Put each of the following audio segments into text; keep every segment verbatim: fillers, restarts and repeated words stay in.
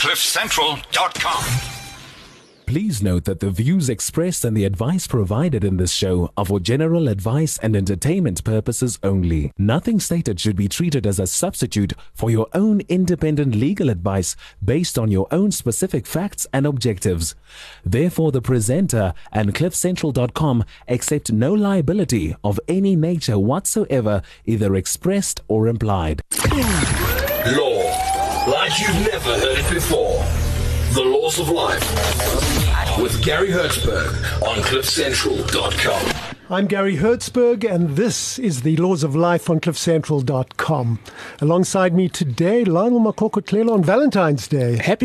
cliff central dot com. Please note that the views expressed and the advice provided in this show are for general advice and entertainment purposes only. Nothing stated should be treated as a substitute for your own independent legal advice based on your own specific facts and objectives. Therefore, the presenter and cliff central dot com accept no liability of any nature whatsoever, either expressed or implied. Law, like you've never heard it before. The Laws of Life with Gary Hertzberg on cliff central dot com. I'm Gary Hertzberg, and this is the Laws of Life on cliff central dot com. Alongside me today, Lionel Makoko-Tlelo on Valentine's Day. Happy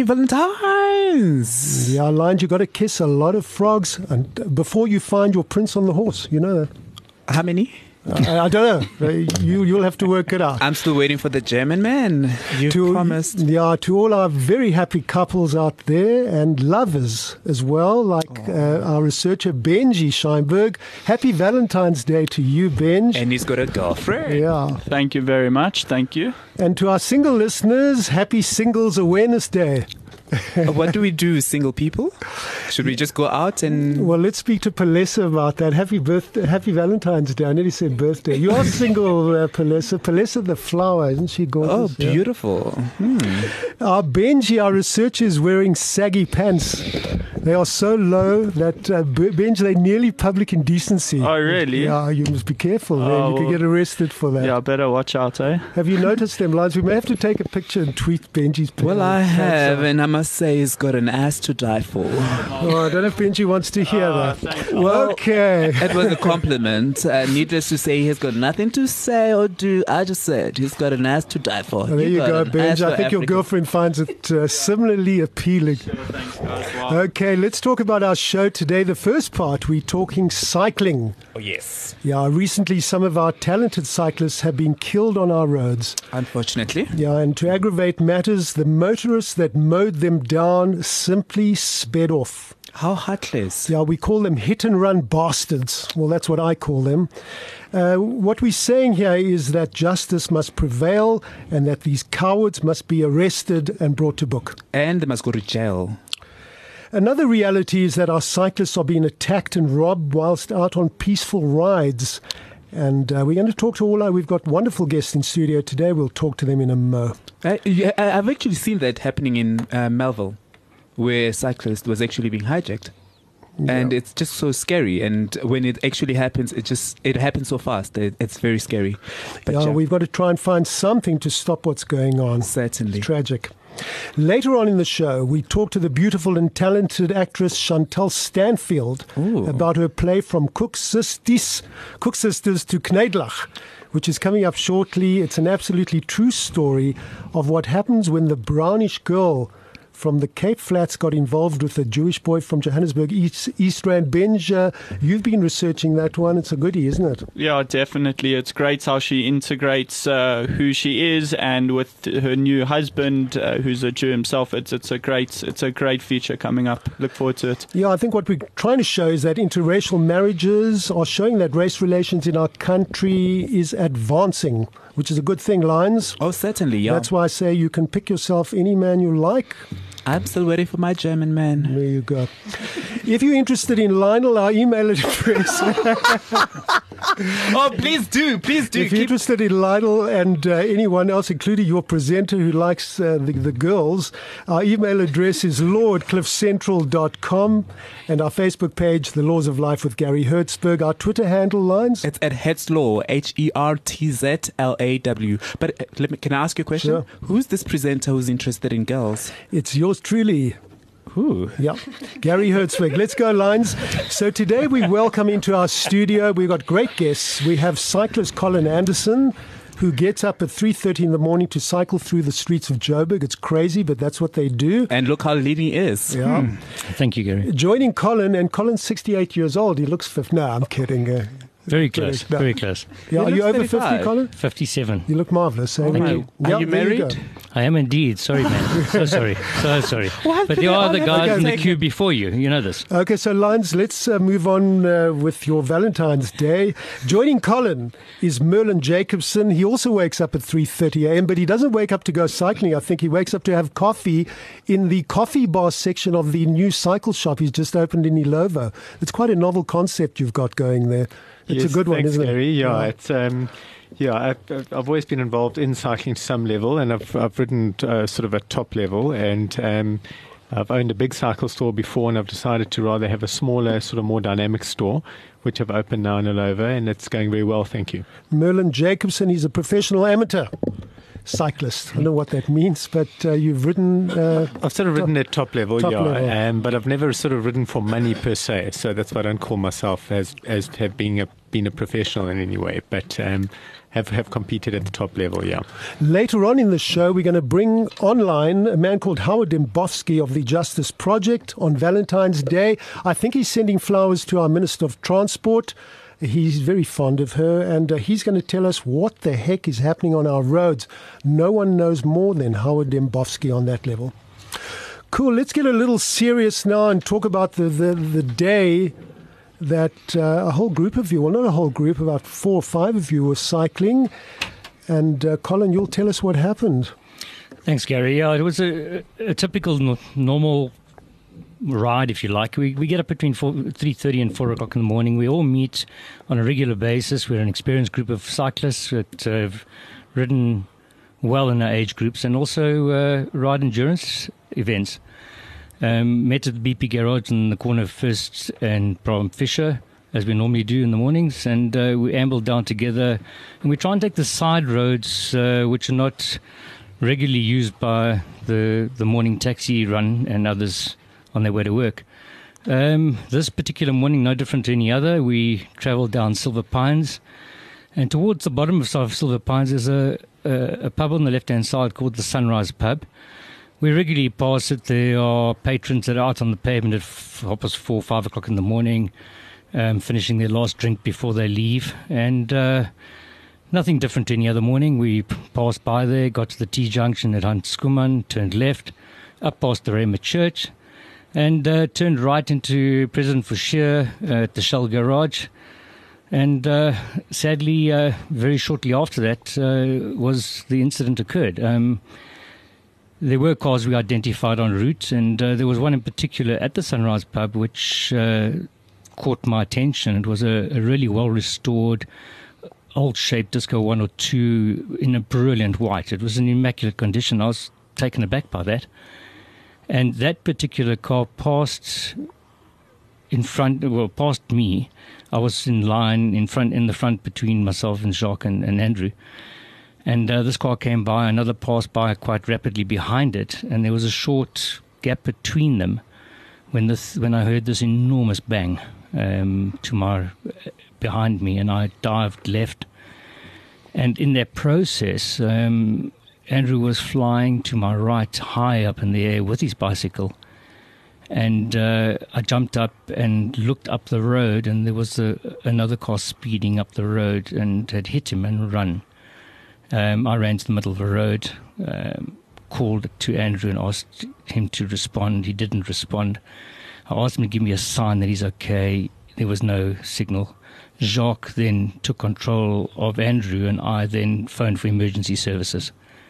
Valentine's! Yeah, Lion, you got to kiss a lot of frogs and before you find your prince on the horse. You know that. How many? I, I don't know. You, you'll have to work it out. I'm still waiting for the German man. You to, promised. Yeah, to all our very happy couples out there and lovers as well, like uh, our researcher Benji Scheinberg. Happy Valentine's Day to you, Benj. And he's got a girlfriend. Yeah. Thank you very much. Thank you. And to our single listeners, happy Singles Awareness Day. What do we do, single people? Should we just go out and... Well, let's speak to Palesa about that. Happy birthday, happy Valentine's Day. I nearly said birthday. You are single, uh, Palesa. Palesa the flower, isn't she gorgeous? Oh, beautiful. Yeah. Hmm. Our Benji, our researcher, is wearing saggy pants. They are so low that, uh, Benji, they're nearly public indecency. Oh, really? Yeah, you must be careful. Man. Oh, you could get arrested for that. Yeah, better watch out, eh? Have you noticed them lines? We may have to take a picture and tweet Benji's pants. Well, I have, and I must say he's got an ass to die for. Oh, I don't know if Benji wants to hear Oh, that. Well, Okay. It was a compliment. Uh, needless to say, he's got nothing to say or do. I just said he's got an ass to die for. Well, there you, got go, an Benji. ass I for think your Africa. girlfriend finds it uh, similarly appealing. Sure, thanks, guys. Wow. Okay, let's talk about our show today. The first part, we're talking cycling. Oh, yes. Yeah, recently some of our talented cyclists have been killed on our roads. Unfortunately. Yeah, and to aggravate matters, the motorists that mowed them down simply sped off. How heartless. Yeah, we call them hit-and-run bastards. Well, that's what I call them. Uh, what we're saying here is that justice must prevail and that these cowards must be arrested and brought to book. And they must go to jail. Another reality is that our cyclists are being attacked and robbed whilst out on peaceful rides. And uh, we're going to talk to all our, we've got wonderful guests in studio today. We'll talk to them in a mo. I, yeah, I've actually seen that happening in uh, Melville, where a cyclist was actually being hijacked. Yeah. And it's just so scary. And when it actually happens, it just it happens so fast. It, it's very scary. But yeah, yeah, we've got to try and find something to stop what's going on. certainly. It's tragic. Later on in the show, we talk to the beautiful and talented actress Chantal Stanfield Ooh. about her play From Cook Sisters, Cook Sisters to Kneidlach, which is coming up shortly. It's an absolutely true story of what happens when the brownish girl from the Cape Flats got involved with a Jewish boy from Johannesburg, East, East Rand. Benj, uh, you've been researching that one. It's a goodie, isn't it? Yeah, definitely. It's great how she integrates uh, who she is, and with her new husband, uh, who's a Jew himself. It's it's a great it's a great feature coming up. Look forward to it. Yeah, I think what we're trying to show is that interracial marriages are showing that race relations in our country is advancing, which is a good thing, Lions. Oh, certainly, yeah. That's why I say you can pick yourself any man you like. I'm still waiting for my German man. There you go. If you're interested in Lionel, our email address. Oh, please do, please do. If you're Keep... interested in Lionel and uh, anyone else, including your presenter who likes uh, the, the girls, our email address is law at cliff central dot com, and our Facebook page, The Laws of Life with Gary Hertzberg. Our Twitter handle, Lines? It's at Hetzlaw, H E R T Z L A W. But uh, let me, can I ask you a question? Sure. Who's this presenter who's interested in girls? It's yours truly. Who? Yeah, Gary Hertzberg. Let's go, Lines. So today we welcome into our studio, we've got great guests. We have cyclist Colin Anderson, who gets up at three thirty in the morning to cycle through the streets of Joburg. It's crazy, but that's what they do. And look how lean he is. Yeah. Thank you, Gary. Joining Colin, and Colin's sixty-eight years old. He looks fifty. No, I'm kidding. Uh, Very close. Correct. No. Very close. Yeah, He are you looks over fifty, thirty-five. Colin? fifty-seven. You look marvelous. Eh? Thank Well, you. Are yeah, you there married? go. I am indeed. Sorry, man. So sorry. So sorry. What? But there Put it are on the it. guys Okay, in the thank queue before you. You know this. Okay, so Lions, let's uh, move on uh, with your Valentine's Day. Joining Colin is Merlin Jacobson. He also wakes up at three thirty a.m., but he doesn't wake up to go cycling. I think he wakes up to have coffee in the coffee bar section of the new cycle shop he's just opened in Ilovo. It's quite a novel concept you've got going there. It's yes, a good one, thanks, isn't it? Gary. Yeah, Yeah. it's um, yeah. I've, I've I've always been involved in cycling to some level, and I've I've ridden uh, sort of at top level, and um, I've owned a big cycle store before, and I've decided to rather have a smaller, sort of more dynamic store, which I've opened now in Ilovo, and it's going very well. Thank you. Merlin Jacobson, he's a professional amateur cyclist. I don't know what that means, but uh, you've ridden... Uh, I've sort of ridden at top level, top yeah, level. Um, but I've never sort of ridden for money per se. So that's why I don't call myself as as have been a been a professional in any way, but um, have have competed at the top level, yeah. Later on in the show, we're going to bring online a man called Howard Dembowski of the Justice Project on Valentine's Day. I think he's sending flowers to our Minister of Transport. He's very fond of her, and uh, he's going to tell us what the heck is happening on our roads. No one knows more than Howard Dembowski on that level. Cool, let's get a little serious now and talk about the, the, the day that uh, a whole group of you, well, not a whole group, about four or five of you were cycling. And uh, Colin, you'll tell us what happened. Thanks, Gary. Yeah, it was a, a typical no, normal ride, if you like. We we get up between three thirty and four o'clock in the morning. We all meet on a regular basis. We're an experienced group of cyclists that have ridden well in our age groups and also uh, ride endurance events. Um, met at the B P garage in the corner of First and Bram Fisher, as we normally do in the mornings, and uh, we amble down together, and we try and take the side roads uh, which are not regularly used by the the morning taxi run and others on their way to work. Um, this particular morning, no different to any other, we travelled down Silver Pines, and towards the bottom of Silver Pines is a, a, a pub on the left-hand side called the Sunrise Pub. We regularly pass it. There are patrons that are out on the pavement at half past four, five o'clock in the morning, um, finishing their last drink before they leave, and uh, nothing different to any other morning. We passed by there, got to the T-junction at Hunt Skuman, turned left, up past the Rema Church, and uh, turned right into President Forshire uh, at the Shell Garage. And uh, sadly, uh, very shortly after that, uh, was the incident occurred. Um, there were cars we identified en route, and uh, there was one in particular at the Sunrise Pub which uh, caught my attention. It was a, a really well-restored, old-shaped Disco one oh two in a brilliant white. It was in immaculate condition. I was taken aback by that. And that particular car passed in front, well, past me. I was in line in front, in the front between myself and Jacques and, and Andrew. And uh, this car came by, another passed by quite rapidly behind it, and there was a short gap between them when this, when I heard this enormous bang um, to my behind me, and I dived left. And in that process, um, Andrew was flying to my right, high up in the air with his bicycle. And uh, I jumped up and looked up the road, and there was a, another car speeding up the road and had hit him and run. Um, I ran to the middle of the road, um, called to Andrew and asked him to respond. He didn't respond. I asked him to give me a sign that he's okay. There was no signal. Jacques then took control of Andrew, and I then phoned for emergency services.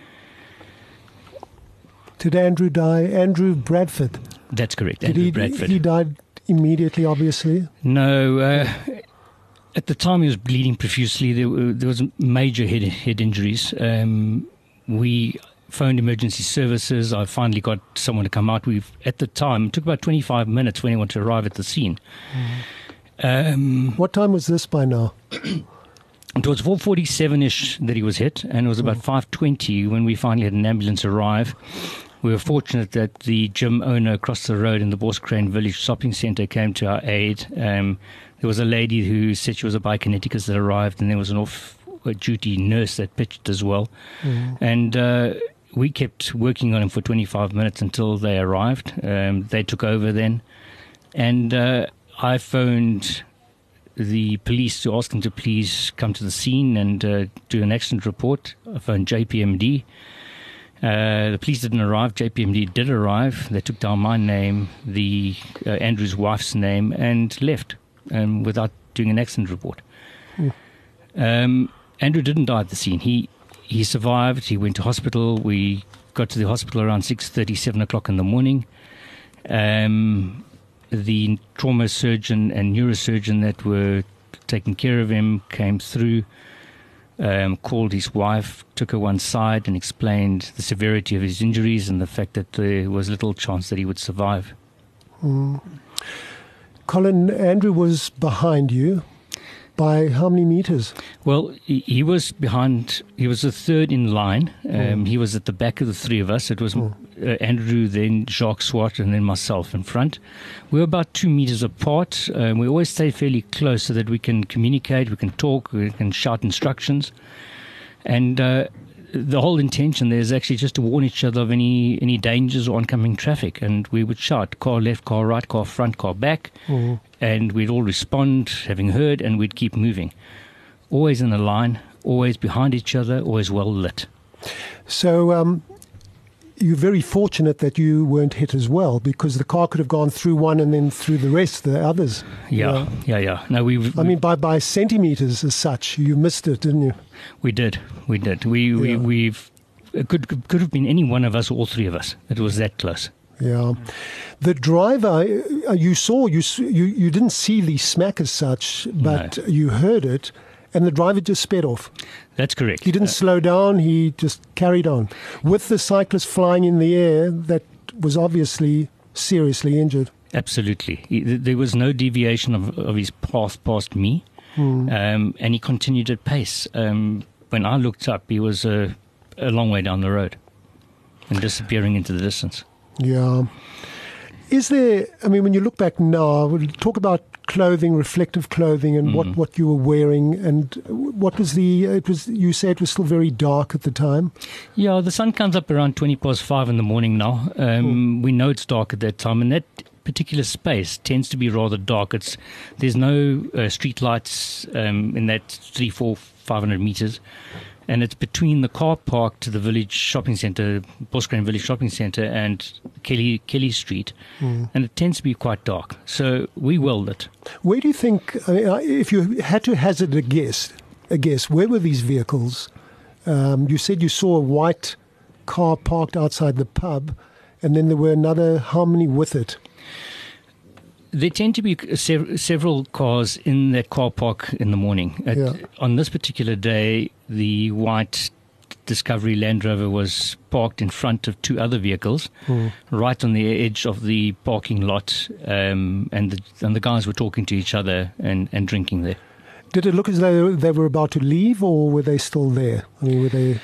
Did Andrew die? Andrew Bradford. That's correct, Did Andrew he, Bradford. He died immediately, obviously. No, uh, at the time he was bleeding profusely. There, were, there was major head, head injuries. Um, we phoned emergency services. I finally got someone to come out. We, at the time, it took about twenty-five minutes for anyone to arrive at the scene. Mm. Um, what time was this by now? It was four forty-seven-ish that he was hit, and it was about mm. five twenty when we finally had an ambulance arrive. We were fortunate that the gym owner across the road in the Borskrane Village Shopping Centre came to our aid. Um, there was a lady who said she was a biokineticist that arrived, and there was an off-duty nurse that pitched as well. Mm. And uh, we kept working on him for twenty-five minutes until they arrived. Um, they took over then. And uh, I phoned the police to ask them to please come to the scene and uh, do an accident report. I phoned J P M D. Uh, the police didn't arrive. J P M D did arrive. They took down my name, the uh, Andrew's wife's name, and left um, without doing an accident report. Mm. Um, Andrew didn't die at the scene. He he survived. He went to hospital. We got to the hospital around six thirty, seven o'clock in the morning. Um, the trauma surgeon and neurosurgeon that were taking care of him came through, um, called his wife, took her one side and explained the severity of his injuries and the fact that there was little chance that he would survive. Mm. Colin, Andrew was behind you. By how many meters? Well, he, he was behind, he was the third in line. Um, mm. He was at the back of the three of us. It was mm. uh, Andrew, then Jacques Swart, and then myself in front. We were about two meters apart. Um, we always stay fairly close so that we can communicate, we can talk, we can shout instructions. And uh, the whole intention there is actually just to warn each other of any, any dangers or oncoming traffic. And we would shout, car left, car right, car front, car back. Mm. And we'd all respond, having heard, and we'd keep moving. Always in a line, always behind each other, always well lit. So um, you're very fortunate that you weren't hit as well, because the car could have gone through one and then through the rest, the others. Yeah, yeah, yeah. yeah. No, we. I mean, by by centimeters as such, you missed it, didn't you? We did, we did. We we yeah. we've it could could have been any one of us, or all three of us. It was that close. Yeah, the driver you saw you you you didn't see the smack as such, but no. you heard it, and the driver just sped off. That's correct. He didn't uh, slow down. He just carried on with the cyclist flying in the air. That was obviously seriously injured. Absolutely, he, there was no deviation of, of his path past me, hmm. um, and he continued at pace. Um, when I looked up, he was a, a long way down the road and disappearing into the distance. Yeah. Is there, I mean, when you look back now, we'll talk about clothing, reflective clothing, and mm. what, what you were wearing, and what was the, it was, you said it was still very dark at the time? Yeah, the sun comes up around twenty past five in the morning now. Um, mm. We know it's dark at that time, and that particular space tends to be rather dark. It's, there's no uh, street lights um, in that three, four, five hundred meters. And it's between the car park to the village shopping centre, Bosgrain Village Shopping Centre, and Kelly Kelly Street. Mm. And it tends to be quite dark. So we well lit. Where do you think, I mean, if you had to hazard a guess, a guess, where were these vehicles? Um, you said you saw a white car parked outside the pub, and then there were another, how many with it? There tend to be sev- several cars in that car park in the morning. At, yeah. On this particular day, the white Discovery Land Rover was parked in front of two other vehicles, mm. right on the edge of the parking lot, um, and, the, and the guys were talking to each other and, and drinking there. Did it look as though they were about to leave, or were they still there? I mean, were they...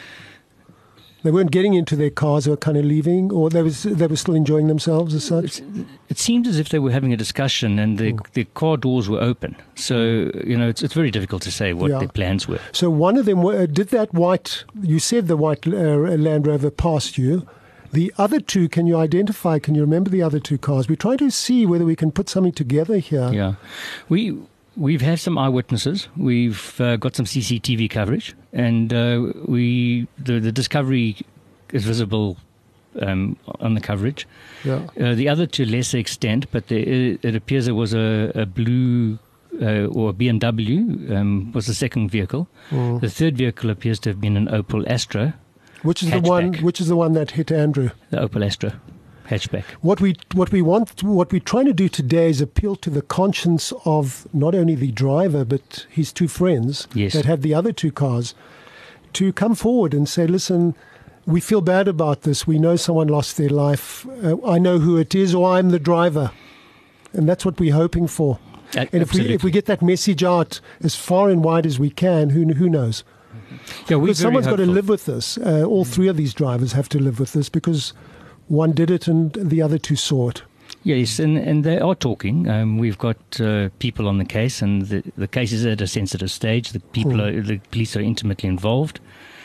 They weren't getting into their cars, they were kind of leaving, or they was they were still enjoying themselves as such? It's, it seemed as if they were having a discussion and the, mm. the car doors were open. So, you know, it's, it's very difficult to say what yeah. their plans were. So one of them, uh, did that white, you said the white uh, Land Rover passed you. The other two, can you identify, can you remember the other two cars? We're trying to see whether we can put something together here. Yeah. We... We've had some eyewitnesses. We've uh, got some C C T V coverage, and uh, we the, the Discovery is visible um, on the coverage. Yeah. Uh, the other to a lesser extent, but there, it appears there was a, a blue uh, or a B M W um, was the second vehicle. Mm. The third vehicle appears to have been an Opel Astra, which is hatchback. the one. Which is the one that hit Andrew. The Opel Astra. Hatchback. What we what we want, what we're trying to do today is appeal to the conscience of not only the driver but his two friends yes. that had the other two cars, to come forward and say, "Listen, we feel bad about this. We know someone lost their life. Uh, I know who it is, or I'm the driver," and that's what we're hoping for. Uh, and if we if we get that message out as far and wide as we can, who who knows? Yeah, because someone's hopeful. got to live with this. Uh, all three of these drivers have to live with this because one did it and the other two saw it. Yes, and, and they are talking. Um, we've got uh, people on the case, and the, the case is at a sensitive stage. The people, mm. are, the police are intimately involved,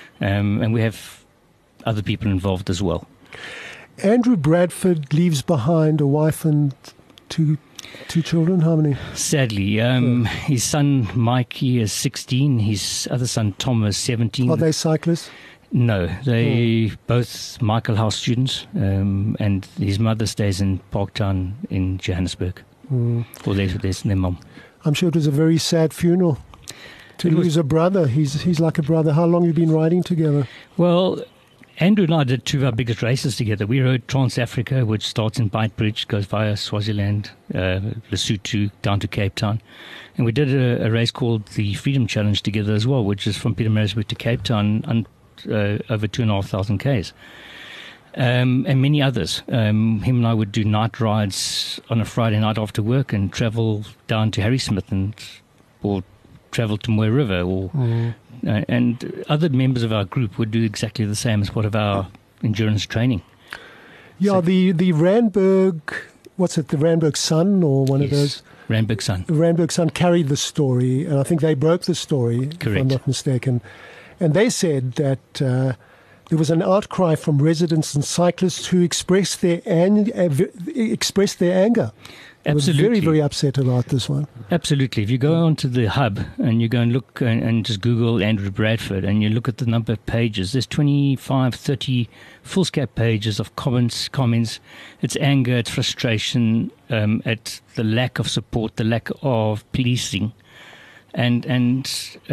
um, and we have other people involved as well. Andrew Bradford leaves behind a wife and two Two children, how many? Sadly, um, his son Mikey is sixteen. His other son Tom is seventeen. Are they cyclists? No, they both Michael House students, um, and his mother stays in Parktown in Johannesburg. Mm. Or there's, there's their mum. I'm sure it was a very sad funeral to It was- lose a brother. He's he's like a brother. How long have you been riding together? Well, Andrew and I did two of our biggest races together. We rode Trans Africa, which starts in Beitbridge, goes via Swaziland, uh, Lesotho, down to Cape Town. And we did a, a race called the Freedom Challenge together as well, which is from Pietermaritzburg to Cape Town, and uh, over two and a half thousand Ks. Um, and many others. Um, him and I would do night rides on a Friday night after work and travel down to Harrismith and or travel to Moy River, or Mm. uh, and other members of our group would do exactly the same as part of our endurance training. Yeah, the the Randburg, what's it? The Randburg Sun or one of those. Randburg Sun. The Randburg Sun carried the story, and I think they broke the story, if I'm Correct. not mistaken. And they said that uh, there was an outcry from residents and cyclists who expressed their ang- uh, v- expressed their anger. They were very, Absolutely. very upset about this one. Absolutely. If you go onto the hub and you go and look and, and just Google Andrew Bradford and you look at the number of pages, there's twenty-five, thirty foolscap pages of comments, comments. It's anger, it's frustration um, at the lack of support, the lack of policing, and and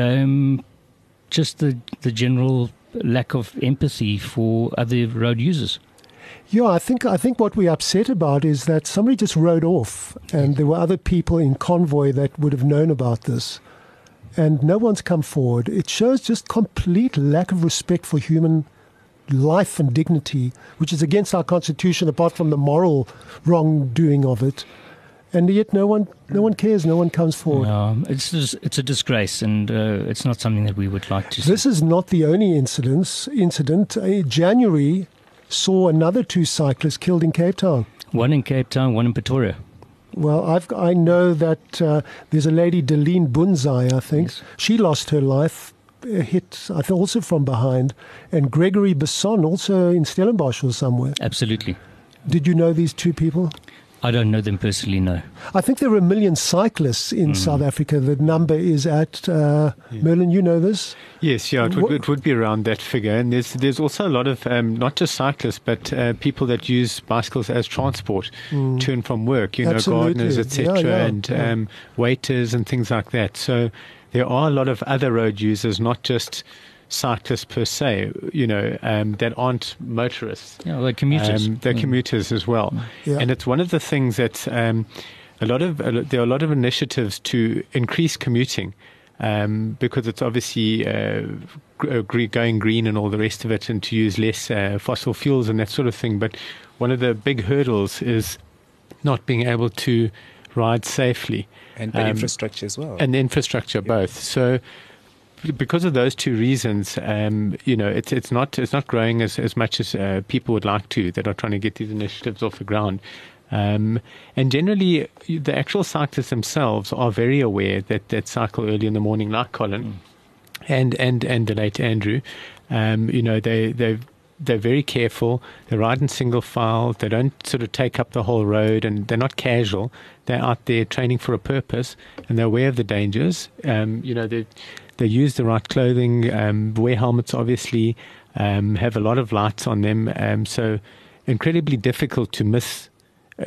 um, just the the general lack of empathy for other road users. Yeah, I think I think what we're upset about is that somebody just rode off, and there were other people in convoy that would have known about this, and no one's come forward. It shows just complete lack of respect for human life and dignity, which is against our constitution, apart from the moral wrongdoing of it. And yet, no one, no one cares. No one comes forward. Um, it's just, it's a disgrace, and uh, it's not something that we would like to see. This is not the only incidents, incident. Uh, January saw another two cyclists killed in Cape Town. One in Cape Town, one in Pretoria. Well, I've, I know that uh, there's a lady, Deline Bunzai, I think. Yes. She lost her life, uh, hit, I think, also from behind. And Gregory Besson, also in Stellenbosch or somewhere. Absolutely. Did you know these two people? I don't know them personally, no. I think there are a million cyclists in Mm. South Africa. The number is at, uh, Yeah. Merlin, you know this? Yes, yeah, it What- would, it would be around that figure. And there's there's also a lot of, um, not just cyclists, but uh, people that use bicycles as transport Mm. to and from work, you Absolutely. know, gardeners, et cetera, Yeah, yeah, and yeah. Um, waiters and things like that. So there are a lot of other road users, not just cyclists per se, you know, um, that aren't motorists. Yeah, they're commuters. Um, they're Mm. commuters as well. Yeah. And it's one of the things that um, a lot of, a lo- there are a lot of initiatives to increase commuting. Um, because it's obviously uh, gr- uh, gre- going green and all the rest of it, and to use less uh, fossil fuels and that sort of thing. But one of the big hurdles is not being able to ride safely. And the Um, infrastructure as well. And the infrastructure, both. So b- because of those two reasons, um, you know, it's it's not it's not growing as, as much as uh, people would like to, that are trying to get these initiatives off the ground. Um, and generally, the actual cyclists themselves are very aware that that cycle early in the morning, like Colin, mm. and and and the late Andrew. Um, you know, they they they're very careful. They ride in single file. They don't sort of take up the whole road, and they're not casual. They're out there training for a purpose, and they're aware of the dangers. Um, you know, they they use the right clothing, um, wear helmets, obviously, um, have a lot of lights on them. Um, so incredibly difficult to miss. Uh,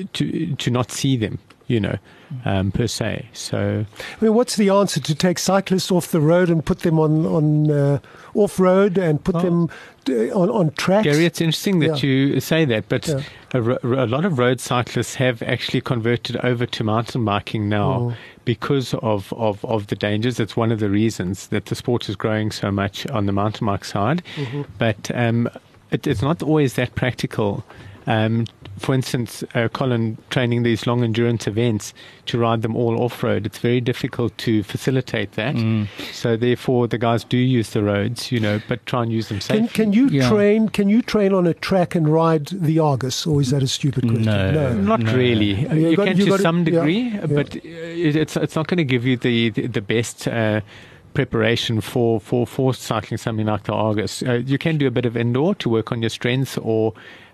to to not see them, you know, um, per se. So, I mean, what's the answer? To take cyclists off the road and put them on on uh, off road and put Oh. them uh, on on tracks? Gary, it's interesting that Yeah. you say that, but Yeah. a, ro- a lot of road cyclists have actually converted over to mountain biking now Oh. because of, of, of the dangers. It's one of the reasons that the sport is growing so much on the mountain bike side. Mhm. But um, it, it's not always that practical. Um, for instance, uh, Colin training these long endurance events to ride them all off road, it's very difficult to facilitate that. Mm. So therefore, the guys do use the roads, you know, but try and use them safely. Can, can you Yeah. train? Can you train on a track and ride the Argus, or is that a stupid question? No. Not No. really. Uh, you you got- can you to got to- some yeah, degree, yeah. but uh, it, it's it's not going to give you the the, the best uh, preparation for, for for cycling something like the Argus. Uh, you can do a bit of indoor to work on your strengths, or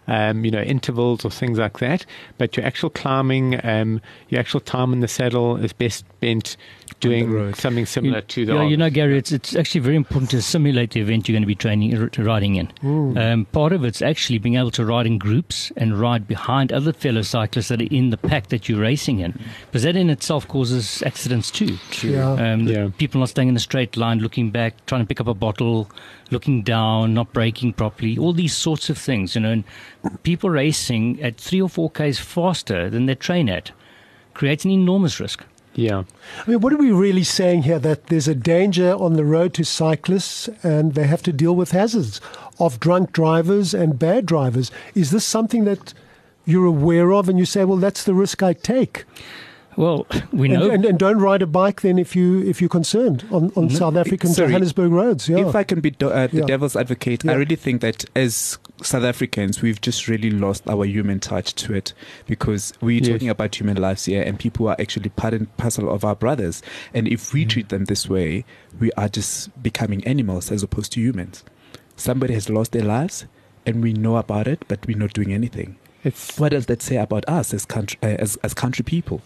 um, you know, intervals or things like that. But your actual climbing, um, your actual time in the saddle is best spent doing something similar you, to the. Yeah, arms. you know, Gary, it's it's actually very important to simulate the event you're going to be training r- riding in. Um, part of it's actually being able to ride in groups and ride behind other fellow cyclists that are in the pack that you're racing in, because that in itself causes accidents too. Yeah. Um, the Yeah. People not staying in a straight line, looking back, trying to pick up a bottle, looking down, not braking properly, all these sorts of things, you know, and people racing at three or four Ks faster than they train at creates an enormous risk. Yeah. I mean, what are we really saying here? That there's a danger on the road to cyclists and they have to deal with hazards of drunk drivers and bad drivers. Is this something that you're aware of and you say, well, that's the risk I take? Well, we And, know. and, and don't ride a bike then if, you, if you're concerned on, on South African sorry. Johannesburg roads. Yeah. If I can be do- uh, the Yeah. devil's advocate, Yeah. I really think that as South Africans, we've just really lost our human touch to it, because we're Yes. talking about human lives here, and people are actually part and parcel of our brothers. And if we treat them this way, we are just becoming animals as opposed to humans. Somebody has lost their lives, and we know about it, but we're not doing anything. It's What does that say about us as country, uh, as, as country people?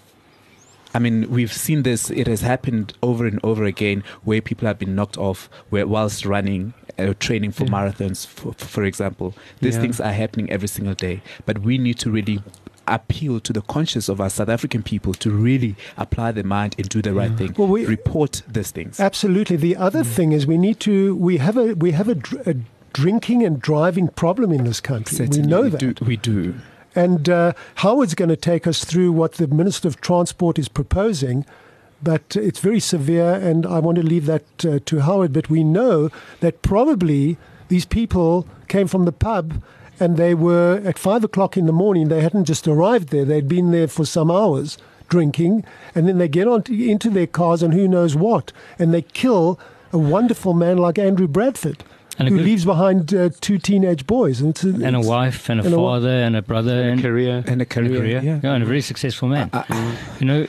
I mean, we've seen this. It has happened over and over again, where people have been knocked off where whilst running, uh, training for Yeah. marathons, for, for example. These Yeah. things are happening every single day. But we need to really appeal to the conscience of our South African people to really apply their mind and do the right thing. Well, we- Report these things. Absolutely. The other thing is we need to, we have a, we have a, dr- a drinking and driving problem in this country. Certainly, we know we that. Do, we do. And uh, Howard's going to take us through what the Minister of Transport is proposing, but it's very severe, and I want to leave that uh, to Howard. But we know that probably these people came from the pub and they were at five o'clock in the morning. They hadn't just arrived there. They'd been there for some hours drinking, and then they get on to, into their cars and who knows what, and they kill a wonderful man like Andrew Bradford, And a who good- leaves behind uh, two teenage boys. And, it's a, and a it's- wife and a and a wa- father and a brother and, career. And a and a career. career. Yeah. Yeah, and a very successful man. You know,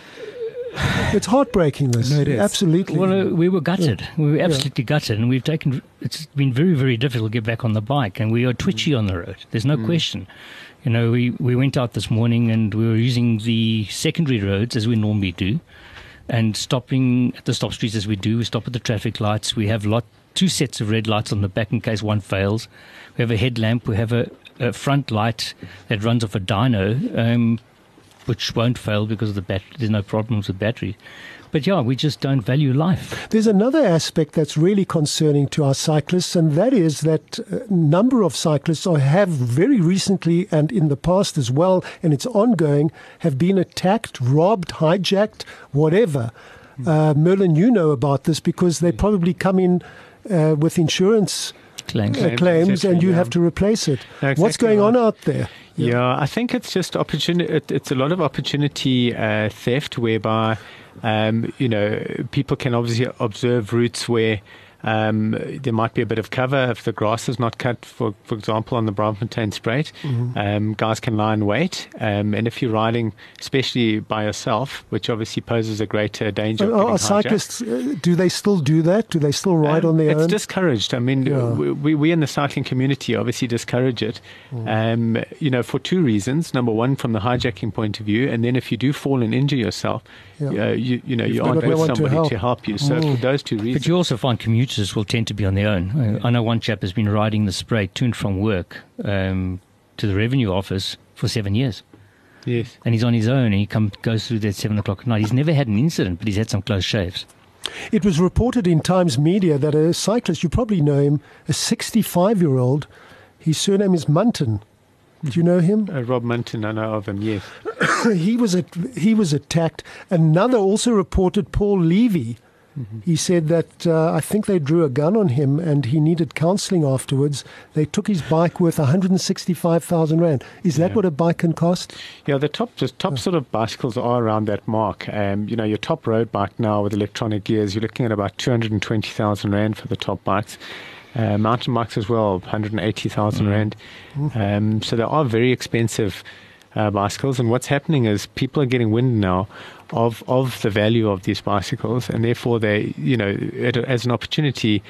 It's heartbreaking, this. No, it is. Absolutely. well, uh, we were gutted. We were absolutely gutted, and we've taken. It's been very, very difficult to get back on the bike, and we are twitchy on the road. There's no question. You know, we we went out this morning and we were using the secondary roads as we normally do, and stopping at the stop streets as we do. We stop at the traffic lights. We have lot two sets of red lights on the back in case one fails. We have a headlamp. We have a, a front light that runs off a dyno. Um, which won't fail because of the bat- there's no problems with battery. But yeah, we just don't value life. There's another aspect that's really concerning to our cyclists, and that is that a number of cyclists are, have very recently and in the past as well, and it's ongoing, have been attacked, robbed, hijacked, whatever. Uh, Merlin, you know about this because they probably come in uh, with insurance Claims. uh, Claims, claims, exactly, and you yeah. have to replace it. No, What's exactly going on right. out there? Yeah, I think it's just opportunity. It, it's a lot of opportunity uh, theft, whereby um, you know people can obviously observe routes where um, there might be a bit of cover if the grass is not cut. For for example, on the Braamfontein Spruit, Mm-hmm. um, guys can lie in wait, um, and if you're riding, especially by yourself, which obviously poses a greater danger. Are, of are getting hijacked. cyclists, uh, do they still do that? Do they still ride Um, on their it's own? discouraged. I mean, Yeah. we, we we in the cycling community obviously discourage it. Um, you know, for two reasons. Number one, from the hijacking point of view, and then if you do fall and injure yourself, Yeah. uh, you you know you got aren't no with one to somebody help. to help you. So Mm. for those two reasons, But you also find commuters will tend to be on their own. I I know one chap has been riding the Spruit to and from work um, to the revenue office for seven years. yes, And he's on his own and he come, goes through there at seven o'clock at night. He's never had an incident, but he's had some close shaves. It was reported in Times Media that a cyclist, you probably know him, a sixty-five-year-old, his surname is Munton. Do you know him? uh, Rob Munton, I know of him. Yes, he was at, he was attacked. Another also reported, Paul Levy. He said that uh, I think they drew a gun on him and he needed counselling afterwards. They took his bike worth one hundred sixty-five thousand rand. Is that Yeah. what a bike can cost? yeah. The top the top sort of bicycles are around that mark. Um, you know, your top road bike now with electronic gears, you're looking at about two hundred and twenty thousand rand for the top bikes. Uh, mountain bikes as well, one hundred and eighty thousand rand. Um, so they are very expensive uh, bicycles. And what's happening is people are getting wind now of of the value of these bicycles, and therefore they, you know, it, as an opportunity,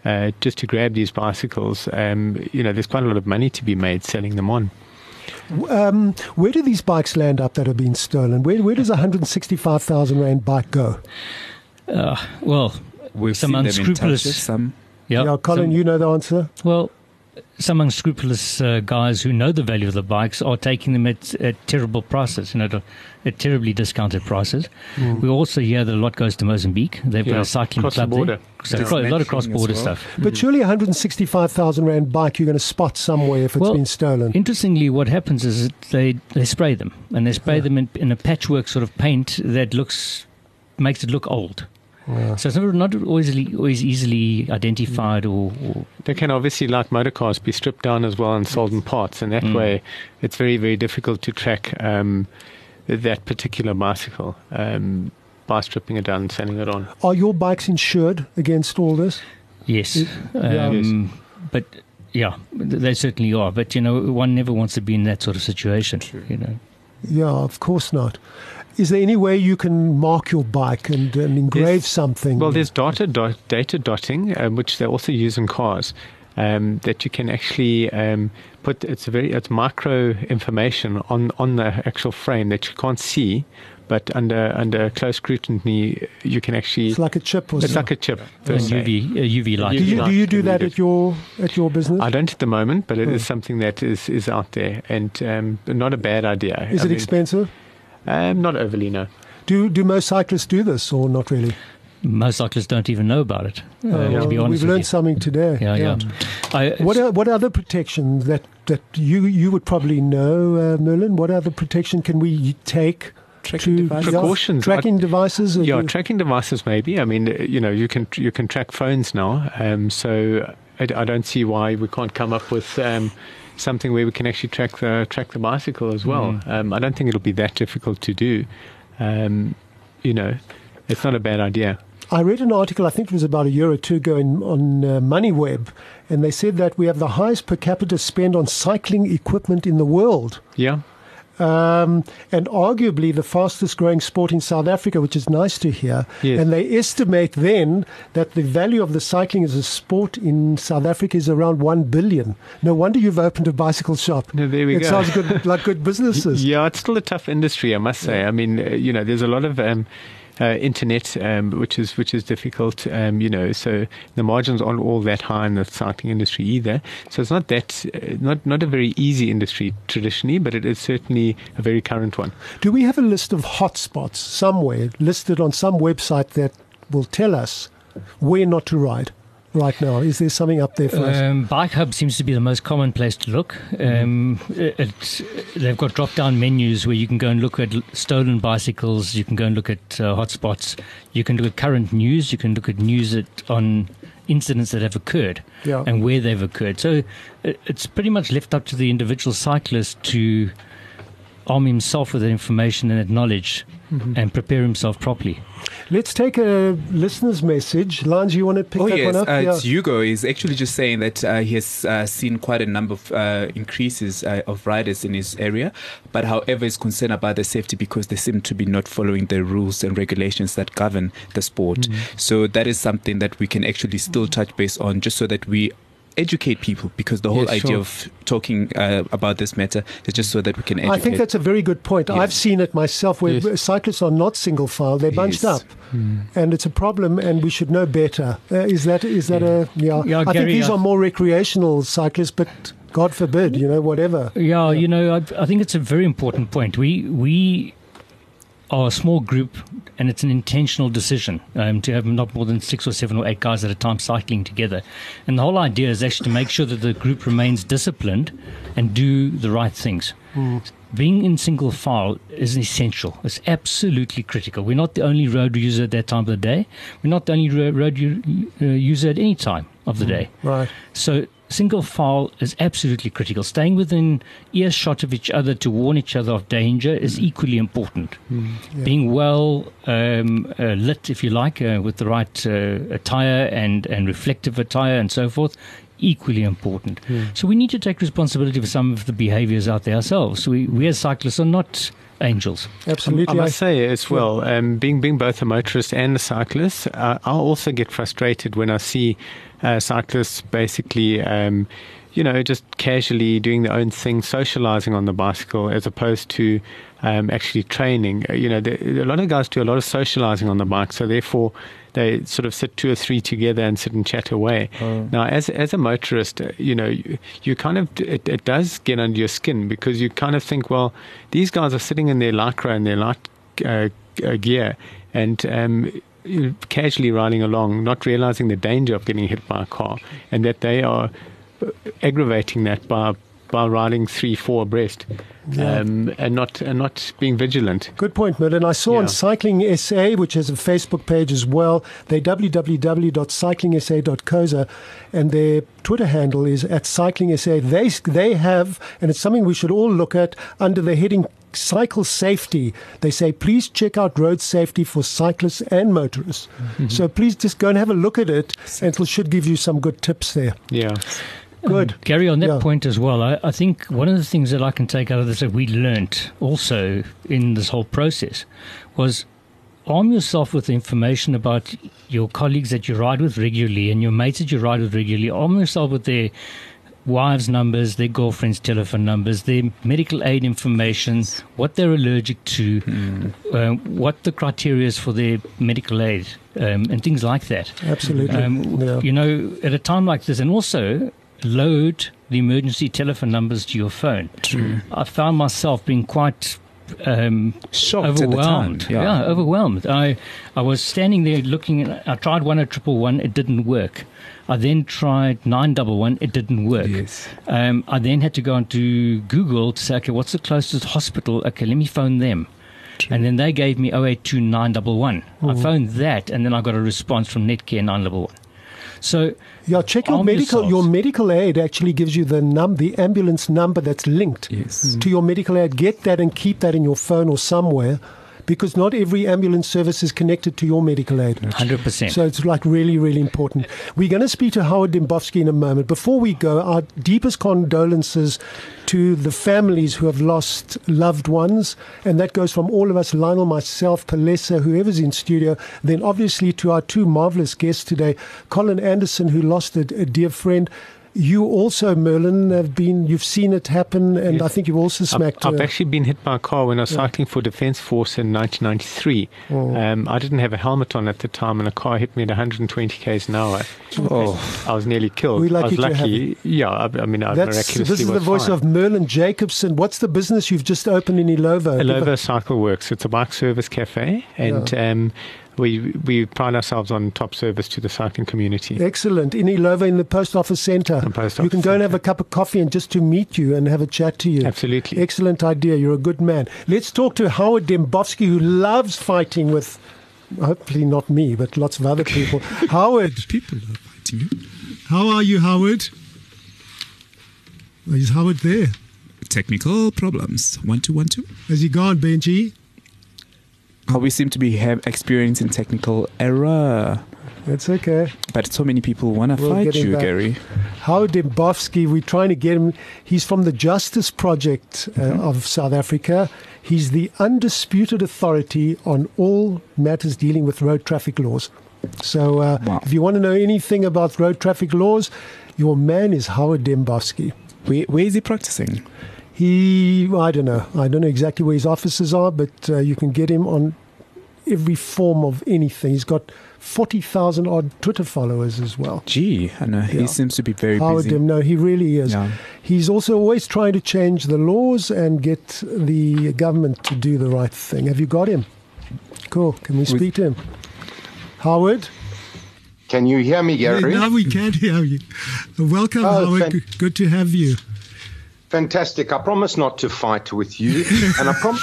uh, just to grab these bicycles, um, you know, there's quite a lot of money to be made selling them on. Um, where do these bikes land up that have been stolen? Where, where does a one hundred sixty-five thousand rand bike go? Uh, well, We've some seen them in unscrupulous. touches, some yeah, yeah, Colin, some- you know the answer? Well, some unscrupulous uh, guys who know the value of the bikes are taking them at, at terrible prices, you know, to- at terribly discounted prices. Mm. We also hear that a lot goes to Mozambique. They've got Yeah, a cycling across the club border. there. So Yeah. a lot of Mentioning cross-border as well. stuff. But surely a one hundred sixty-five thousand rand bike you're going to spot somewhere if it's Well, been stolen. Interestingly, what happens is that they, they spray them, and they spray Yeah. them in, in a patchwork sort of paint that looks makes it look old. Yeah. So it's not, not always, always easily identified or, or They can obviously, like motor cars, be stripped down as well and sold in parts, and that Mm. way it's very, very difficult to track um, that particular bicycle um, by stripping it down and selling it on. Are your bikes insured against all this? yes, Yeah. um, but yeah, they certainly are. But you know, one never wants to be in that sort of situation. You know, Yeah, of course not. Is there any way you can mark your bike and, and engrave Yes. something? Well, there's data, dot, data dotting, um, which they also use in cars, um, that you can actually um, put. It's a very it's micro information on, on the actual frame that you can't see, but under under close scrutiny you can actually. It's like a chip or it's something. like a chip. a per se. U V, a U V light. Do you, do you do Can that read at your at your business? I don't at the moment, but it is Hmm. something that is, is out there, and um, not a bad idea. Is I it mean, expensive? Um, not overly, no. Do do most cyclists do this or not really? Most cyclists don't even know about it. Uh, Oh, to well, be honest we've with learned you. something today. Yeah, yeah. I, What are, what other protections that, that you you would probably know, uh, Merlin? What other protection can we take? tracking to devices. yeah, Precautions. tracking devices. or Yeah, do- tracking devices maybe. I mean, uh, you know, you can you can track phones now, um, so I, I don't see why we can't come up with um, something where we can actually track the track the bicycle as well. Mm. Um, I don't think it'll be that difficult to do. Um, you know, it's not a bad idea. I read an article, I think it was about a year or two ago, in, on uh, MoneyWeb, and they said that we have the highest per capita spend on cycling equipment in the world. Yeah. Um, and arguably the fastest growing sport in South Africa, which is nice to hear. Yes. And they estimate then that the value of the cycling as a sport in South Africa is around one billion. No wonder you've opened a bicycle shop. No, there we it go. sounds good, like good businesses. Yeah, it's still a tough industry, I must say. I mean, uh, you know, there's a lot of um, uh, internet, um, which is which is difficult. Um, you know, so the margins aren't all that high in the cycling industry either. So it's not that uh, not not a very easy industry traditionally, but it is certainly a very current one. Do we have a list of hotspots somewhere listed on some website that will tell us where not to ride right now? Is there something up there for us? Um, Bike Hub seems to be the most common place to look. Um, it, it's, they've got drop-down menus where you can go and look at l- stolen bicycles. You can go and look at uh, hotspots. You can look at current news. You can look at news that, on incidents that have occurred Yeah. and where they've occurred. So it, it's pretty much left up to the individual cyclist to arm himself with that information and that knowledge Mm-hmm. and prepare himself properly. Let's take a listener's message. Lance, you want to pick Oh that yes, one up? uh, Yeah. it's Hugo. He's actually just saying that uh, he has uh, seen quite a number of uh, increases uh, of riders in his area, but however is concerned about the safety because they seem to be not following the rules and regulations that govern the sport. Mm-hmm. So that is something that we can actually still touch base on, just so that we educate people, because the whole Yes, idea sure. of talking uh, about this matter is just so that we can educate. I think that's a very good point. Yes. I've seen it myself where Yes. cyclists are not single file; they're bunched Yes. up, and it's a problem. And we should know better. Uh, is that is that a yeah? Yeah, I think Gary, these I- are more recreational cyclists, but God forbid, you know, whatever. Yeah, you know, I, I think it's a very important point. We we are a small group, and it's an intentional decision um, to have not more than six or seven or eight guys at a time cycling together. And the whole idea is actually to make sure that the group remains disciplined and do the right things. Being in single file is essential. It's absolutely critical. We're not the only road user at that time of the day. We're not the only ro- road u- uh, user at any time of the day. Right. So single file is absolutely critical. Staying within earshot of each other to warn each other of danger is equally important. Being well um, uh, lit, if you like, uh, with the right uh, attire and, and reflective attire and so forth, equally important. Mm. So we need to take responsibility for some of the behaviors out there ourselves. We, we as cyclists are not angels. Absolutely. I must say as well, um, being being both a motorist and a cyclist, uh, I also get frustrated when I see uh, cyclists basically, um, you know, just casually doing their own thing, socializing on the bicycle as opposed to um, actually training. You know, the, a lot of guys do a lot of socializing on the bike, so therefore they sort of sit two or three together and sit and chat away. Oh. Now, as as a motorist, you know, you, you kind of, it, it does get under your skin because you kind of think, well, these guys are sitting in their Lycra and their light uh, uh, gear and um, casually riding along, not realizing the danger of getting hit by a car, and that they are aggravating that by by riding three, four abreast, yeah. um, and not and not being vigilant. Good point, Merlin. I saw yeah. on Cycling S A, which has a Facebook page as well, they're w w w dot cycling s a dot c o s a, and their Twitter handle is at Cycling S A. They they have, and it's something we should all look at under the heading Cycle Safety. They say, please check out road safety for cyclists and motorists. Mm-hmm. So please just go and have a look at it, and it should give you some good tips there. Yeah. Good. Um, Gary, on that yeah. point as well, I, I think one of the things that I can take out of this that we learnt also in this whole process was arm yourself with information about your colleagues that you ride with regularly and your mates that you ride with regularly. Arm yourself with their wives' numbers, their girlfriends' telephone numbers, their medical aid information, what they're allergic to, mm. uh, what the criteria is for their medical aid, um, and things like that. Absolutely. Um, yeah. You know, at a time like this, and also load the emergency telephone numbers to your phone. True. I found myself being quite um, shocked overwhelmed. At the time. Yeah. yeah, overwhelmed. I I was standing there looking. I tried one at triple one. It didn't work. I then tried nine double one. It didn't work. Yes. Um, I then had to go onto Google to say, okay, what's the closest hospital? Okay, let me phone them. True. And then they gave me oh eight two nine one one. Mm-hmm. I phoned that, and then I got a response from Netcare nine one one. So yeah, check your medical. Yourselves. Your medical aid actually gives you the num the ambulance number that's linked yes. to your medical aid. Get that and keep that in your phone or somewhere, because not every ambulance service is connected to your medical aid. one hundred percent. So it's like really, really important. We're going to speak to Howard Dembowski in a moment. Before we go, our deepest condolences to the families who have lost loved ones, and that goes from all of us, Lionel, myself, Palesa, whoever's in studio, then obviously to our two marvelous guests today, Colin Anderson, who lost a, a dear friend. You also, Merlin, have been, you've seen it happen, and yes. I think you've also smacked I've, I've uh, actually been hit by a car when I was yeah. cycling for Defence Force in nineteen ninety-three. Oh. Um, I didn't have a helmet on at the time, and a car hit me at one hundred twenty kays an hour. Oh. I was nearly killed. We're lucky I was lucky. To have you. Yeah, I, I mean, I That's, miraculously This is the voice fine. of Merlin Jacobson. What's the business you've just opened in Illovo? Illovo Cycle Works. It's a bike service cafe, and yeah. um, We we pride ourselves on top service to the cycling community. Excellent. In Illovo, in the post office centre. Post you can go centre. and have a cup of coffee and just to meet you and have a chat to you. Absolutely. Excellent idea. You're a good man. Let's talk to Howard Dembowski, who loves fighting with, hopefully not me, but lots of other people. Howard. People love fighting. How are you, Howard? Is Howard there? Technical problems. One, two, one, two. Has he gone, Benji? Oh, we seem to be have experiencing technical error. That's okay. But so many people want to we'll fight you, back. Gary. Howard Dembowski, we're trying to get him. He's from the Justice Project uh, mm-hmm. of South Africa. He's the undisputed authority on all matters dealing with road traffic laws. So uh, wow. if you want to know anything about road traffic laws, your man is Howard Dembowski. Where, where is he practicing? He, I don't know. I don't know exactly where his offices are, but uh, you can get him on every form of anything. He's got forty thousand odd Twitter followers as well. Gee, I know. He yeah. seems to be very Howard busy. Dim, no, he really is. Yeah. He's also always trying to change the laws and get the government to do the right thing. Have you got him? Cool. Can we speak With- to him? Howard? Can you hear me, Gary? Now we can hear you. Welcome, oh, Howard. Fan- Good to have you. Fantastic. I promise not to fight with you, and I promise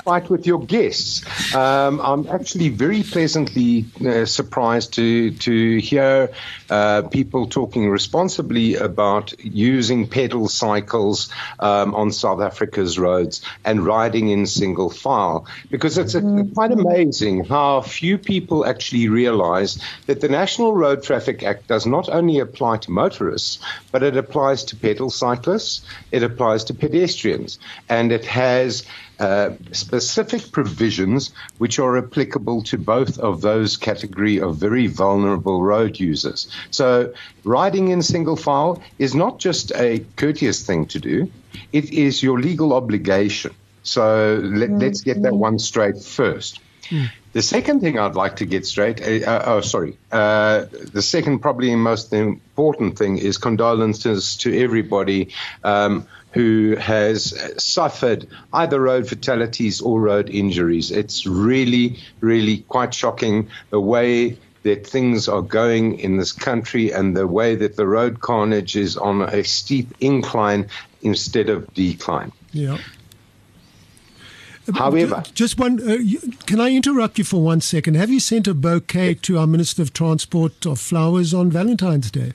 fight with your guests. Um, I'm actually very pleasantly uh, surprised to to hear uh, people talking responsibly about using pedal cycles um, on South Africa's roads and riding in single file, because it's a, quite amazing how few people actually realize that the National Road Traffic Act does not only apply to motorists, but it applies to pedal cyclists, it applies to pedestrians, and it has uh, specific provisions which are applicable to both of those category of very vulnerable road users. So riding in single file is not just a courteous thing to do, it is your legal obligation. So let, let's get that one straight first. Mm. The second thing I'd like to get straight, uh, oh, sorry, uh, the second probably most important thing is condolences to everybody um, who has suffered either road fatalities or road injuries. It's really, really quite shocking the way that things are going in this country and the way that the road carnage is on a steep incline instead of decline. Yeah. However, just one, uh, can I interrupt you for one second? Have you sent a bouquet to our Minister of Transport of flowers on Valentine's Day?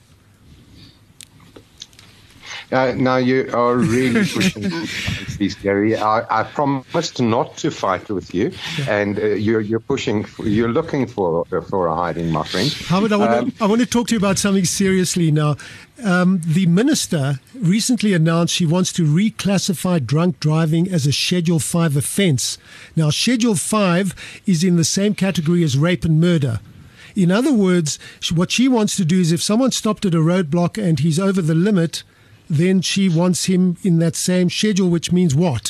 Uh, now you are really pushing this, Gary. I, I promised not to fight with you, yeah. and uh, you're you're pushing. You're looking for for a hiding, my friend. Howard, I want um, to I want to talk to you about something seriously now. Um, the minister recently announced she wants to reclassify drunk driving as a Schedule Five offence. Now, Schedule Five is in the same category as rape and murder. In other words, what she wants to do is if someone stopped at a roadblock and he's over the limit, then she wants him in that same schedule, which means what?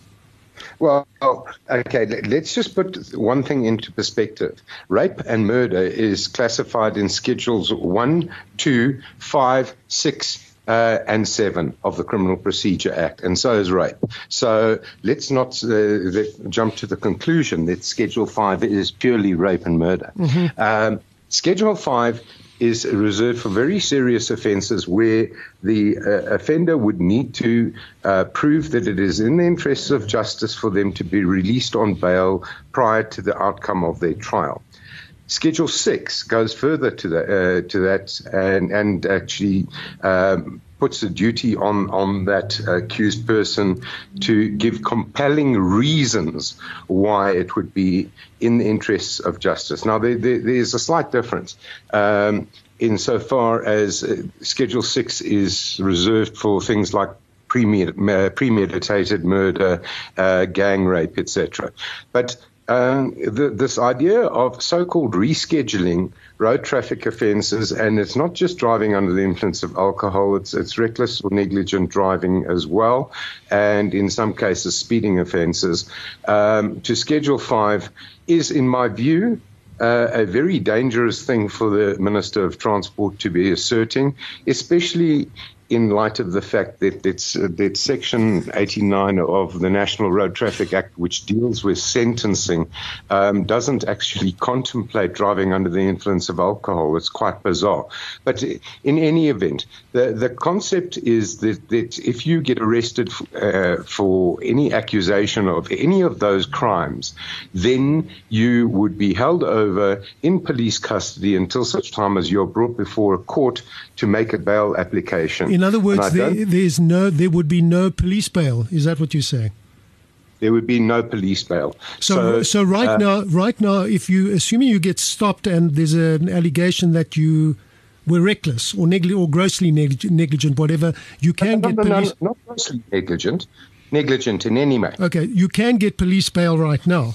Well, okay, let's just put one thing into perspective. Rape and murder is classified in Schedules one, two, five, six, uh, and seven of the Criminal Procedure Act, and so is rape. So let's not uh, let, jump to the conclusion that Schedule five is purely rape and murder. Mm-hmm. Um, Schedule five is reserved for very serious offences where the uh, offender would need to uh, prove that it is in the interests of justice for them to be released on bail prior to the outcome of their trial. Schedule six goes further to, the, uh, to that and, and actually um, puts a duty on, on that accused person to give compelling reasons why it would be in the interests of justice. Now, there, there, there's a slight difference um, insofar as uh, Schedule six is reserved for things like premed- premeditated murder, uh, gang rape, et cetera. But Um, the, this idea of so-called rescheduling road traffic offences, and it's not just driving under the influence of alcohol, it's, it's reckless or negligent driving as well, and in some cases speeding offences, um, to Schedule five is, in my view, uh, a very dangerous thing for the Minister of Transport to be asserting, especially in light of the fact that it's, uh, that Section eighty-nine of the National Road Traffic Act, which deals with sentencing, um, doesn't actually contemplate driving under the influence of alcohol. It's quite bizarre. But in any event, the, the concept is that, that if you get arrested uh, for any accusation of any of those crimes, then you would be held over in police custody until such time as you're brought before a court to make a bail application. In other words, there, there's no, there would be no police bail. Is that what you're saying? There would be no police bail. So, so, so right uh, now, right now, if you assuming you get stopped and there's an allegation that you were reckless or negli- or grossly negligent, negligent, whatever, you can no, get no, police. No, not grossly negligent, negligent in any way. Okay, you can get police bail right now.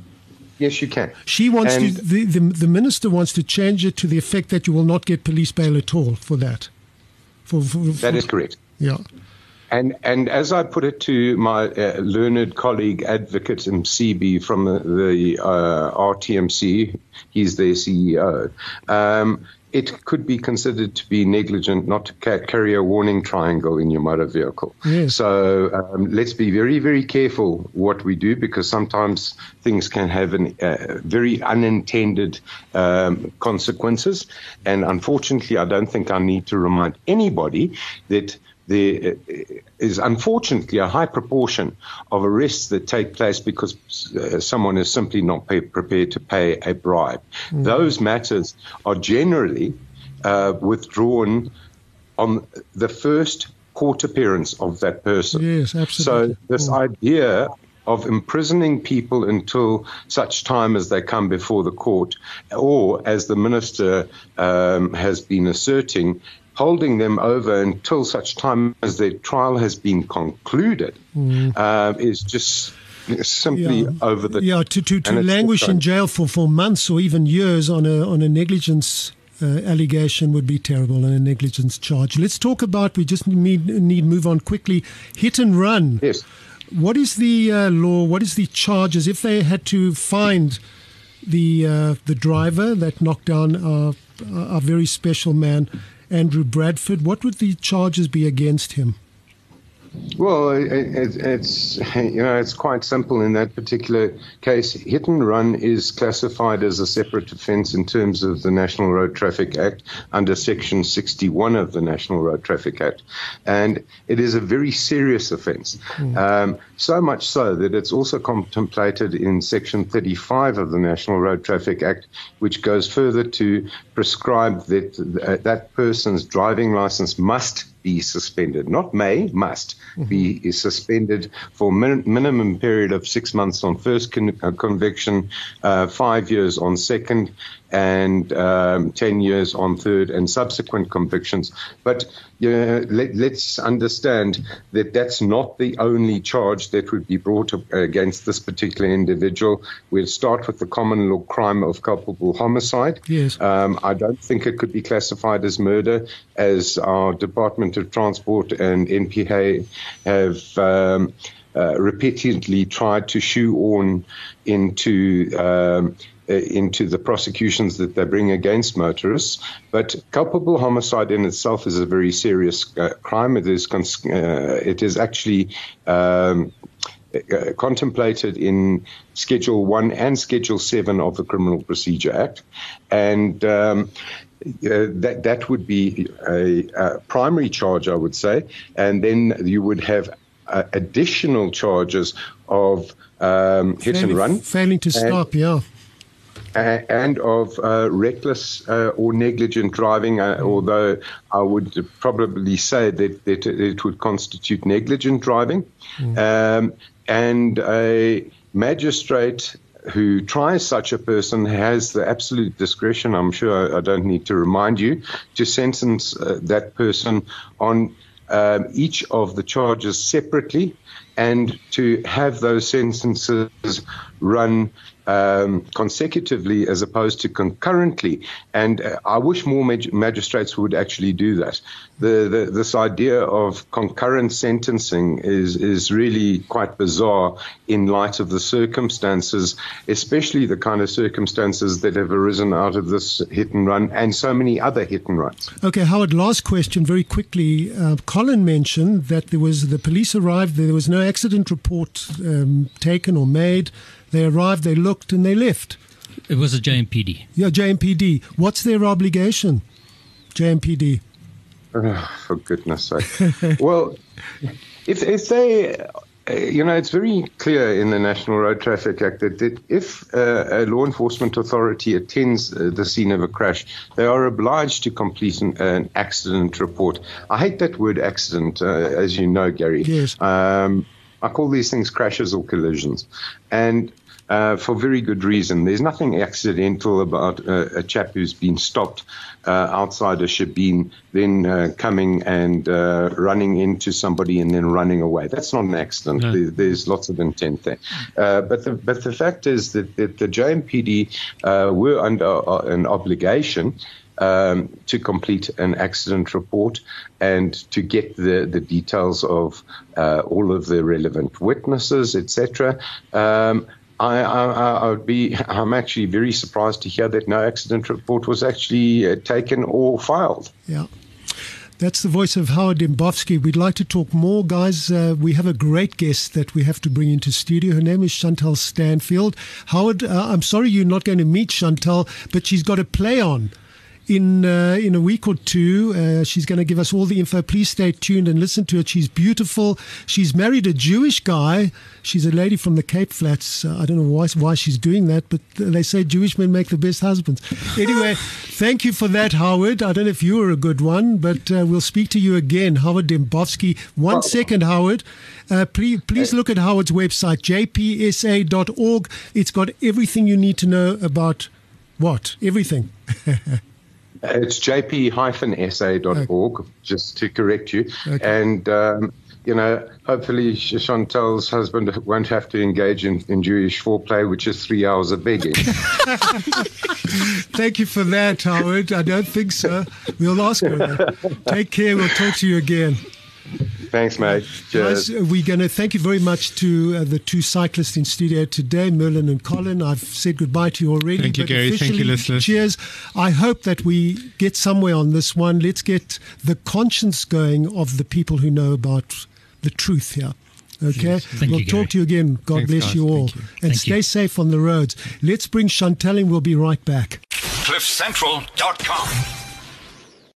Yes, you can. She wants and to. The, the the minister wants to change it to the effect that you will not get police bail at all for that. For, for, for, that is correct. Yeah. And and as I put it to my uh, learned colleague, Advocate M C B from the, the uh, R T M C, he's their C E O, um, it could be considered to be negligent not to ca- carry a warning triangle in your motor vehicle. Yes. So um, let's be very, very careful what we do, because sometimes things can have an, uh, very unintended um, consequences. And unfortunately, I don't think I need to remind anybody that there is unfortunately a high proportion of arrests that take place because uh, someone is simply not pay, prepared to pay a bribe. Mm. Those matters are generally uh, withdrawn on the first court appearance of that person. Yes, absolutely. So this mm. idea of imprisoning people until such time as they come before the court, or as the minister um, has been asserting, holding them over until such time as their trial has been concluded, mm. uh, is just simply yeah. over the yeah to to, to languish in jail for, for months or even years on a on a negligence uh, allegation would be terrible, and a negligence charge. Let's talk about, we just need need move on quickly, hit and run. Yes. What is the uh, law? What is the charges if they had to find the uh, the driver that knocked down our, our very special man, Andrew Bradford? What would the charges be against him? Well, it, it, it's you know it's quite simple in that particular case. Hit and run is classified as a separate offence in terms of the National Road Traffic Act under Section sixty-one of the National Road Traffic Act, and it is a very serious offence. Mm. Um, so much so that it's also contemplated in Section thirty-five of the National Road Traffic Act, which goes further to prescribe that uh, that person's driving licence must be suspended, not may, must mm-hmm. be suspended for min- minimum period of six months on first con- uh, conviction, uh, five years on second, and um, ten years on third and subsequent convictions. But uh, let, let's understand that that's not the only charge that would be brought up against this particular individual. We'll start with the common law crime of culpable homicide. Yes. Um, I don't think it could be classified as murder, as our Department of Transport and N P A have um, uh, repeatedly tried to shoehorn into um, into the prosecutions that they bring against motorists. But culpable homicide in itself is a very serious uh, crime. It is cons- uh, it is actually um, uh, contemplated in Schedule one and Schedule seven of the Criminal Procedure Act. And um, Uh, that that would be a, a primary charge, I would say, and then you would have uh, additional charges of um, hit failing, and run, failing to and, stop, yeah, uh, and of uh, reckless uh, or negligent driving. Uh, mm. Although I would probably say that, that it would constitute negligent driving, mm. um, and a magistrate who tries such a person has the absolute discretion, I'm sure I don't need to remind you, to sentence uh, that person on um, each of the charges separately, and to have those sentences run um, consecutively as opposed to concurrently. And uh, I wish more mag- magistrates would actually do that. The, the, this idea of concurrent sentencing is, is really quite bizarre in light of the circumstances, especially the kind of circumstances that have arisen out of this hit and run and so many other hit and runs. Okay, Howard, last question very quickly. Uh, Colin mentioned that there was the police arrived, there was no accident report um, taken or made. They arrived, they looked, and they left. It was a J M P D. Yeah, J M P D. What's their obligation, J M P D? Oh, for goodness sake. Well, if if they, uh, you know, it's very clear in the National Road Traffic Act that, that if uh, a law enforcement authority attends uh, the scene of a crash, they are obliged to complete an, an accident report. I hate that word accident, uh, as you know, Gary. Yes. Um, I call these things crashes or collisions. And Uh, for very good reason. There's nothing accidental about uh, a chap who's been stopped uh, outside a shebeen, then uh, coming and uh, running into somebody and then running away. That's not an accident. No. There, there's lots of intent there. Uh, but the but the fact is that, that the J M P D uh, were under uh, an obligation Um, to complete an accident report and to get the, the details of uh, all of the relevant witnesses, et cetera. Um, I, I, I would be. I'm actually very surprised to hear that no accident report was actually uh, taken or filed. Yeah. That's the voice of Howard Dembowski. We'd like to talk more, guys. Uh, we have a great guest that we have to bring into studio. Her name is Chantal Stanfield. Howard, uh, I'm sorry you're not going to meet Chantal, but she's got a play on in uh, in a week or two. Uh, she's going to give us all the info. Please stay tuned and listen to it. She's beautiful. She's married a Jewish guy. She's a lady from the Cape Flats. Uh, I don't know why, why she's doing that, but they say Jewish men make the best husbands. Anyway, thank you for that, Howard. I don't know if you were a good one, but uh, we'll speak to you again, Howard Dembowski. One oh. second, Howard. Uh, please, please look at Howard's website, j p s a dot org. It's got everything you need to know about what? Everything. It's j p dash s a dot org, okay. Just to correct you. Okay. And, um, you know, hopefully Chantal's husband won't have to engage in, in Jewish foreplay, which is three hours of begging. Thank you for that, Howard. I don't think so. We'll ask her that. Take care. We'll talk to you again. Thanks, mate. Cheers. Guys, we're going to thank you very much to uh, the two cyclists in studio today, Merlin and Colin. I've said goodbye to you already. Thank you, Gary. Thank you, listeners. Cheers. I hope that we get somewhere on this one. Let's get the conscience going of the people who know about the truth here. Okay? Yes. Thank we'll you, talk Gary. to you again. God Thanks, bless guys. you all. Thank you. And Thank stay you. safe on the roads. Let's bring Chantal in. We'll be right back. cliff central dot com